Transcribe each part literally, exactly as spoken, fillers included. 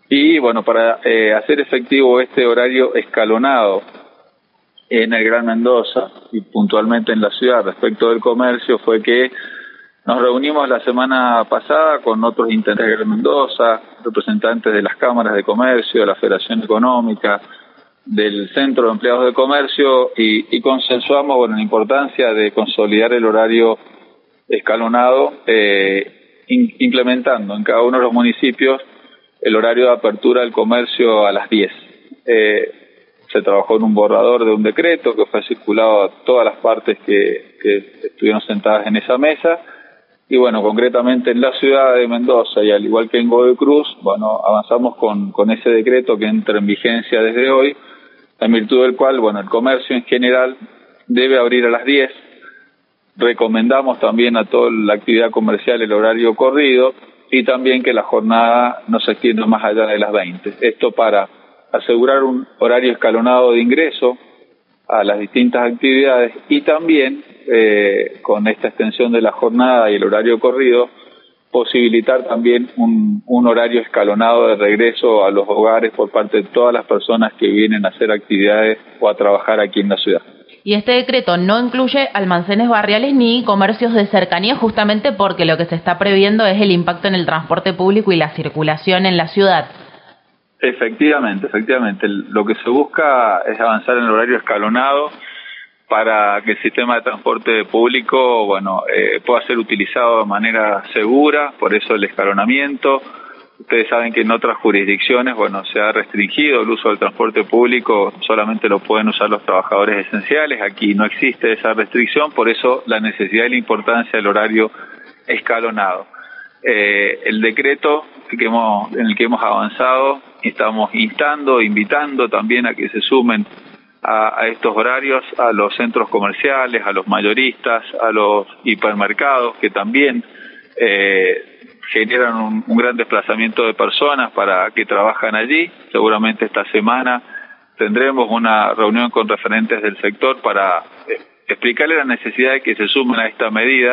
Y bueno, para eh, hacer efectivo este horario escalonado en el Gran Mendoza y puntualmente en la ciudad respecto del comercio, fue que nos reunimos la semana pasada con otros intendentes de Gran Mendoza, representantes de las cámaras de comercio, de la Federación Económica, del Centro de Empleados de Comercio y, y consensuamos bueno, la importancia de consolidar el horario escalonado, eh, in, implementando en cada uno de los municipios el horario de apertura del comercio a las diez. Eh, se trabajó en un borrador de un decreto que fue circulado a todas las partes que, que estuvieron sentadas en esa mesa. Y bueno, concretamente en la ciudad de Mendoza y al igual que en Godoy Cruz, bueno, avanzamos con, con ese decreto que entra en vigencia desde hoy, en virtud del cual, bueno, el comercio en general debe abrir a las diez. Recomendamos también a toda la actividad comercial el horario corrido y también que la jornada no se extienda más allá de las veinte. Esto para asegurar un horario escalonado de ingreso a las distintas actividades y también eh, con esta extensión de la jornada y el horario corrido posibilitar también un, un horario escalonado de regreso a los hogares por parte de todas las personas que vienen a hacer actividades o a trabajar aquí en la ciudad. Y este decreto no incluye almacenes barriales ni comercios de cercanía, justamente porque lo que se está previendo es el impacto en el transporte público y la circulación en la ciudad. Efectivamente, efectivamente. Lo que se busca es avanzar en el horario escalonado para que el sistema de transporte público, bueno, eh, pueda ser utilizado de manera segura, por eso el escalonamiento. Ustedes saben que en otras jurisdicciones, bueno, se ha restringido el uso del transporte público, solamente lo pueden usar los trabajadores esenciales. Aquí no existe esa restricción, por eso la necesidad y la importancia del horario escalonado. Eh, el decreto que hemos, en el que hemos avanzado, estamos instando, invitando también a que se sumen a, a estos horarios, a los centros comerciales, a los mayoristas, a los hipermercados, que también eh, generan un, un gran desplazamiento de personas para que trabajan allí. Seguramente esta semana tendremos una reunión con referentes del sector para eh, explicarle la necesidad de que se sumen a esta medida.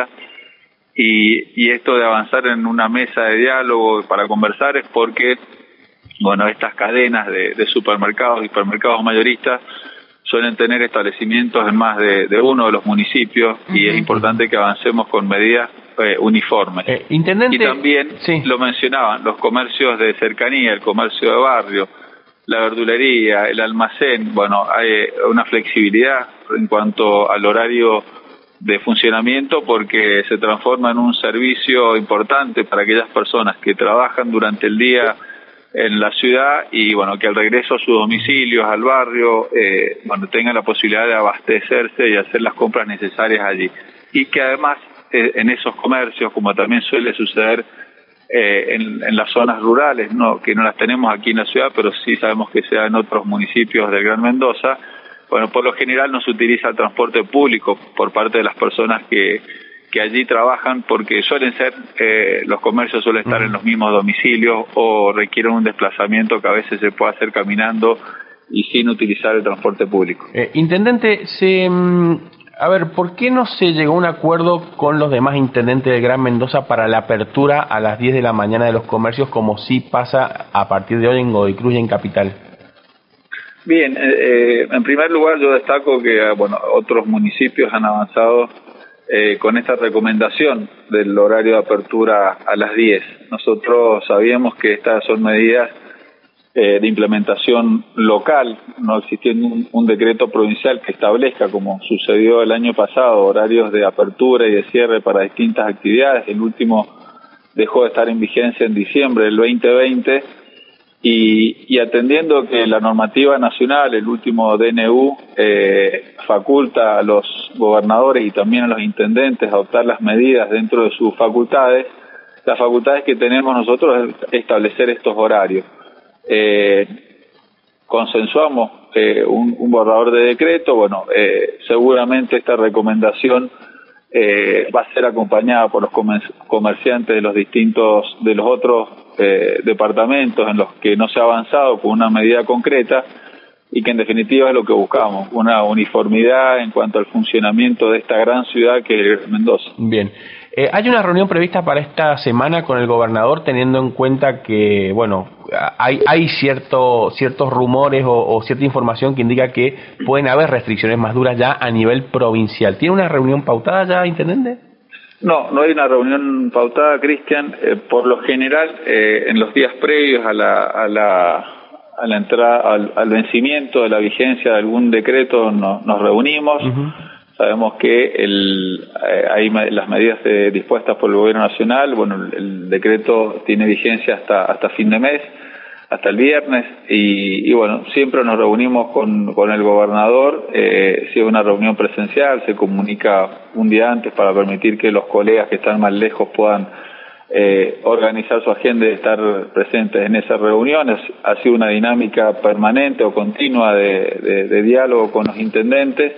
Y, y esto de avanzar en una mesa de diálogo para conversar es porque, bueno, estas cadenas de, de supermercados, hipermercados mayoristas suelen tener establecimientos en más de, de uno de los municipios y uh-huh. es importante que avancemos con medidas eh, uniformes. Eh, intendente, y también sí. lo mencionaban, los comercios de cercanía, el comercio de barrio, la verdulería, el almacén, bueno, hay una flexibilidad en cuanto al horario de funcionamiento porque se transforma en un servicio importante para aquellas personas que trabajan durante el día en la ciudad y bueno, que al regreso a sus domicilios, al barrio, eh, bueno, tengan la posibilidad de abastecerse y hacer las compras necesarias allí. Y que además eh, en esos comercios, como también suele suceder eh, en, en las zonas rurales, no que no las tenemos aquí en la ciudad, pero sí sabemos que se da en otros municipios del Gran Mendoza, bueno, por lo general no se utiliza el transporte público por parte de las personas que, que allí trabajan porque suelen ser, eh, los comercios suelen estar en los mismos domicilios o requieren un desplazamiento que a veces se puede hacer caminando y sin utilizar el transporte público. Eh, intendente, se, a ver, ¿por qué no se llegó a un acuerdo con los demás intendentes del Gran Mendoza para la apertura a las diez de la mañana de los comercios como sí pasa a partir de hoy en Godoy Cruz y en Capital? Bien, eh, en primer lugar yo destaco que bueno, otros municipios han avanzado eh, con esta recomendación del horario de apertura a las diez. Nosotros sabíamos que estas son medidas eh, de implementación local, no existiendo un, un decreto provincial que establezca, como sucedió el año pasado, horarios de apertura y de cierre para distintas actividades. El último dejó de estar en vigencia en diciembre del veinte veinte. Y, y atendiendo que la normativa nacional, el último D N U, eh, faculta a los gobernadores y también a los intendentes a adoptar las medidas dentro de sus facultades, las facultades que tenemos nosotros es establecer estos horarios. Eh, consensuamos eh, un, un borrador de decreto, bueno, eh, seguramente esta recomendación eh, va a ser acompañada por los comer comerciantes de los distintos, de los otros eh, departamentos en los que no se ha avanzado con una medida concreta y que en definitiva es lo que buscamos, una uniformidad en cuanto al funcionamiento de esta gran ciudad que es Mendoza. Bien. Eh, ¿Hay una reunión prevista para esta semana con el gobernador teniendo en cuenta que, bueno, hay hay cierto ciertos rumores o, o cierta información que indica que pueden haber restricciones más duras ya a nivel provincial. ¿Tiene una reunión pautada ya, intendente? No, no hay una reunión pautada, Cristian. Eh, por lo general, eh, en los días previos a la a la a la entrada al, al vencimiento de la vigencia de algún decreto no, nos reunimos. Uh-huh. Sabemos que el, eh, hay las medidas eh, dispuestas por el Gobierno Nacional. Bueno, el, el decreto tiene vigencia hasta hasta fin de mes, hasta el viernes, y, y bueno, siempre nos reunimos con, con el gobernador. Eh, si hay una reunión presencial, se comunica un día antes para permitir que los colegas que están más lejos puedan eh, organizar su agenda y estar presentes en esas reuniones. Ha sido una dinámica permanente o continua de, de, de diálogo con los intendentes.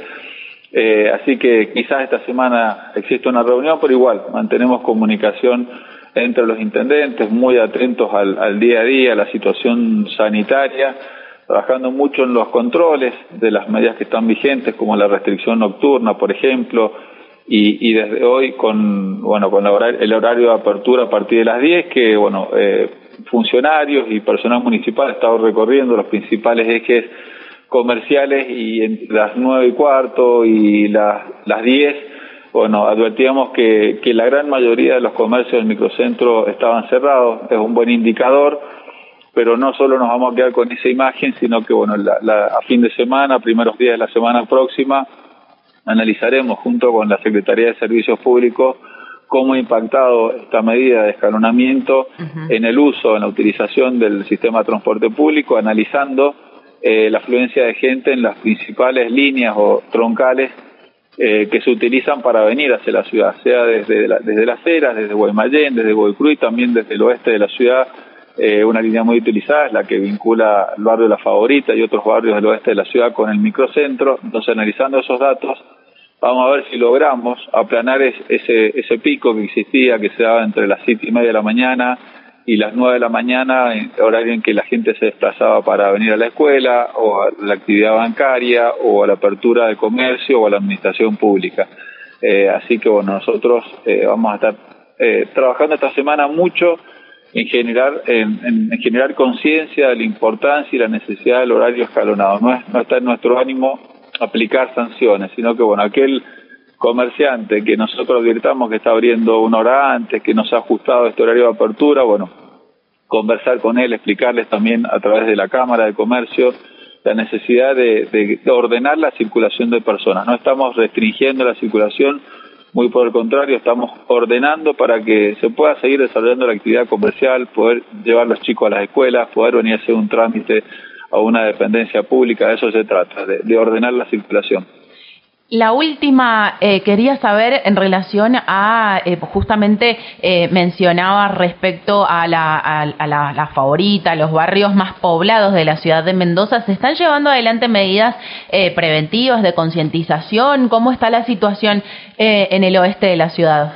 Eh, así que quizás esta semana existe una reunión, pero igual mantenemos comunicación entre los intendentes, muy atentos al, al día a día, a la situación sanitaria, trabajando mucho en los controles de las medidas que están vigentes, como la restricción nocturna, por ejemplo, y, y desde hoy con bueno con el horario, el horario de apertura a partir de las diez, que bueno eh, funcionarios y personal municipal han estado recorriendo los principales ejes comerciales, y entre las nueve y cuarto y las las diez, bueno, advertíamos que, que la gran mayoría de los comercios del microcentro estaban cerrados. Es un buen indicador, pero no solo nos vamos a quedar con esa imagen, sino que bueno, la, la, a fin de semana, primeros días de la semana próxima, analizaremos junto con la Secretaría de Servicios Públicos cómo ha impactado esta medida de escalonamiento uh-huh. en el uso, en la utilización del sistema de transporte público, analizando Eh, la afluencia de gente en las principales líneas o troncales eh, que se utilizan para venir hacia la ciudad, sea desde, la, desde Las Heras, desde Guaymallén, desde Goycruz, y también desde el oeste de la ciudad. Eh, una línea muy utilizada es la que vincula el barrio La Favorita y otros barrios del oeste de la ciudad con el microcentro. Entonces, analizando esos datos, vamos a ver si logramos aplanar es, ese, ese pico que existía, que se daba entre las siete y media de la mañana y las nueve de la mañana, en horario en que la gente se desplazaba para venir a la escuela, o a la actividad bancaria, o a la apertura de comercio, o a la administración pública. Eh, así que bueno, nosotros eh, vamos a estar eh, trabajando esta semana mucho en generar en, en, en generar conciencia de la importancia y la necesidad del horario escalonado. No, es, no está en nuestro ánimo aplicar sanciones, sino que bueno, aquel comerciante que nosotros advirtamos que está abriendo una hora antes, que nos ha ajustado este horario de apertura, bueno, conversar con él, explicarles también a través de la Cámara de Comercio la necesidad de, de, de ordenar la circulación de personas. No estamos restringiendo la circulación, muy por el contrario, estamos ordenando para que se pueda seguir desarrollando la actividad comercial, poder llevar a los chicos a las escuelas, poder venir a hacer un trámite a una dependencia pública. De eso se trata, de, de ordenar la circulación. La última, eh, quería saber en relación a, eh, justamente eh, mencionaba respecto a la, a, a la, la Favorita, los barrios más poblados de la ciudad de Mendoza. ¿Se están llevando adelante medidas eh, preventivas de concientización? ¿Cómo está la situación eh, en el oeste de la ciudad?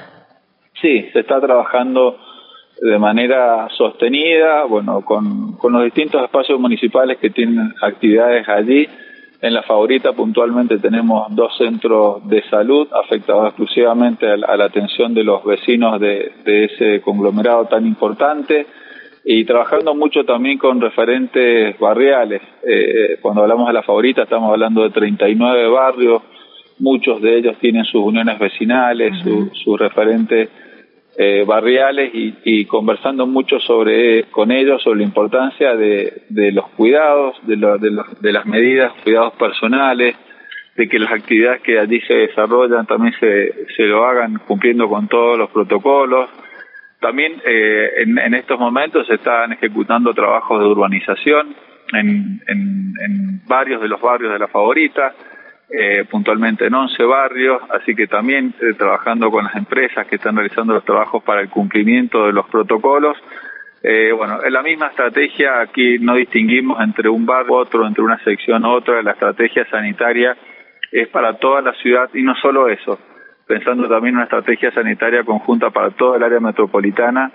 Sí, se está trabajando de manera sostenida, bueno, con, con los distintos espacios municipales que tienen actividades allí. En La Favorita puntualmente tenemos dos centros de salud afectados exclusivamente a la, a la atención de los vecinos de, de ese conglomerado tan importante, y trabajando mucho también con referentes barriales. Eh, cuando hablamos de La Favorita estamos hablando de treinta y nueve barrios, muchos de ellos tienen sus uniones vecinales, uh-huh. sus su referentes Eh, barriales, y, y conversando mucho sobre con ellos sobre la importancia de, de los cuidados, de, lo, de, los, de las medidas, cuidados personales, de que las actividades que allí se desarrollan también se, se lo hagan cumpliendo con todos los protocolos. También eh, en, en estos momentos se están ejecutando trabajos de urbanización en, en, en varios de los barrios de La Favorita, Eh, puntualmente en once barrios, así que también eh, trabajando con las empresas que están realizando los trabajos para el cumplimiento de los protocolos. Eh, bueno, en la misma estrategia, aquí no distinguimos entre un barrio u otro, entre una sección u otra. La estrategia sanitaria es para toda la ciudad, y no solo eso, pensando también en una estrategia sanitaria conjunta para toda el área metropolitana,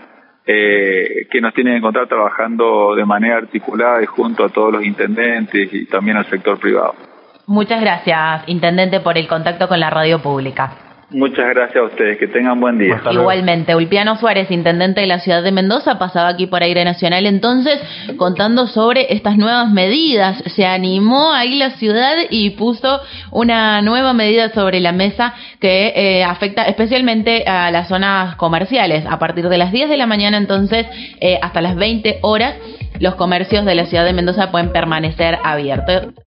eh, que nos tiene que encontrar trabajando de manera articulada y junto a todos los intendentes y también al sector privado. Muchas gracias, intendente, por el contacto con la radio pública. Muchas gracias a ustedes, que tengan buen día. Igualmente, Ulpiano Suárez, intendente de la ciudad de Mendoza, pasaba aquí por Aire Nacional entonces contando sobre estas nuevas medidas. Se animó ahí la ciudad y puso una nueva medida sobre la mesa que eh, afecta especialmente a las zonas comerciales. A partir de las diez de la mañana entonces eh, hasta las veinte horas los comercios de la ciudad de Mendoza pueden permanecer abiertos.